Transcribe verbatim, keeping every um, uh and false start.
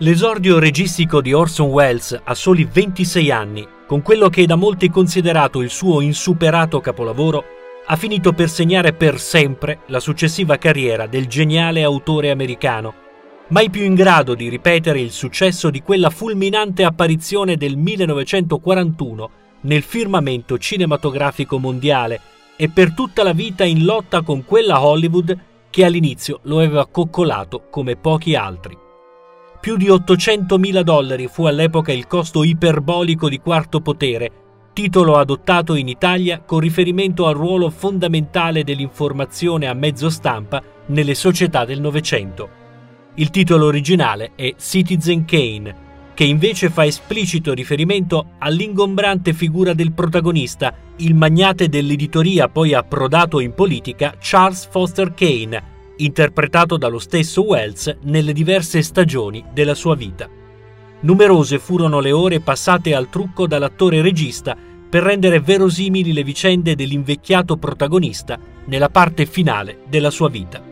L'esordio registico di Orson Welles a soli ventisei anni, con quello che è da molti considerato il suo insuperato capolavoro, ha finito per segnare per sempre la successiva carriera del geniale autore americano, mai più in grado di ripetere il successo di quella fulminante apparizione del millenovecentoquarantuno nel firmamento cinematografico mondiale e per tutta la vita in lotta con quella Hollywood che all'inizio lo aveva coccolato come pochi altri. Più di ottocentomila dollari fu all'epoca il costo iperbolico di Quarto Potere, titolo adottato in Italia con riferimento al ruolo fondamentale dell'informazione a mezzo stampa nelle società del Novecento. Il titolo originale è Citizen Kane, che invece fa esplicito riferimento all'ingombrante figura del protagonista, il magnate dell'editoria poi approdato in politica Charles Foster Kane, interpretato dallo stesso Welles nelle diverse stagioni della sua vita. Numerose furono le ore passate al trucco dall'attore regista per rendere verosimili le vicende dell'invecchiato protagonista nella parte finale della sua vita.